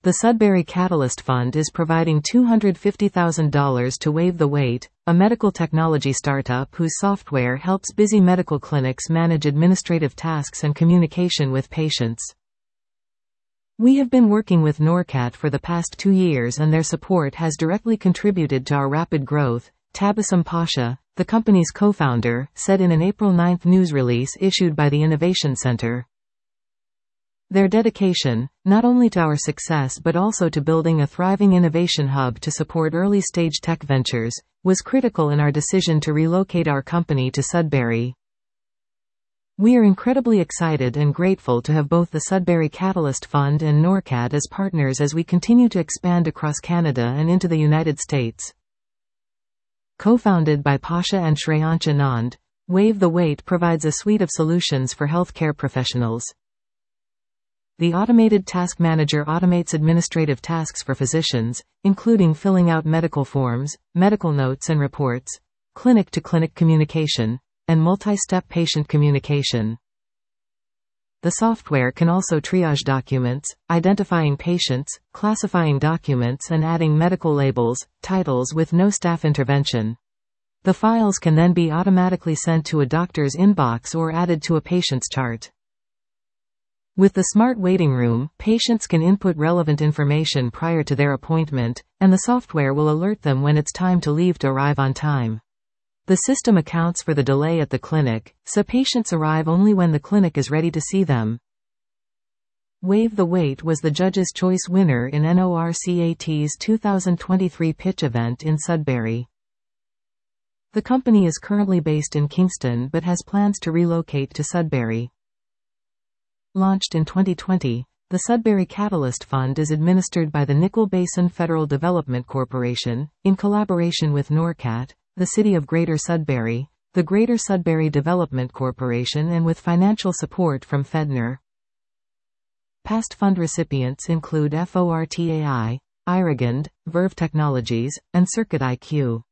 The Sudbury Catalyst Fund is providing $250,000 to Wave the Wait, a medical technology startup whose software helps busy medical clinics manage administrative tasks and communication with patients. We have been working with Norcat for the past 2 years, and their support has directly contributed to our rapid growth, Tabassum Pasha, the company's co-founder, said in an April 9 news release issued by the Innovation Center. Their dedication, not only to our success but also to building a thriving innovation hub to support early-stage tech ventures, was critical in our decision to relocate our company to Sudbury. We are incredibly excited and grateful to have both the Sudbury Catalyst Fund and Norcat as partners as we continue to expand across Canada and into the United States. Co-founded by Pasha and Shreyansh Anand, Wave the Wait provides a suite of solutions for healthcare professionals. The automated task manager automates administrative tasks for physicians, including filling out medical forms, medical notes and reports, clinic-to-clinic communication, and multi-step patient communication. The software can also triage documents, identifying patients, classifying documents and adding medical labels, titles with no staff intervention. The files can then be automatically sent to a doctor's inbox or added to a patient's chart. With the Smart Waiting Room, patients can input relevant information prior to their appointment, and the software will alert them when it's time to leave to arrive on time. The system accounts for the delay at the clinic, so patients arrive only when the clinic is ready to see them. Wave the Wait was the Judge's Choice winner in NORCAT's 2023 pitch event in Sudbury. The company is currently based in Kingston but has plans to relocate to Sudbury. Launched in 2020, the Sudbury Catalyst Fund is administered by the Nickel Basin Federal Development Corporation, in collaboration with Norcat, the City of Greater Sudbury, the Greater Sudbury Development Corporation, and with financial support from Fedner. Past fund recipients include FORTAI, Irrigand, Verve Technologies, and Circuit IQ.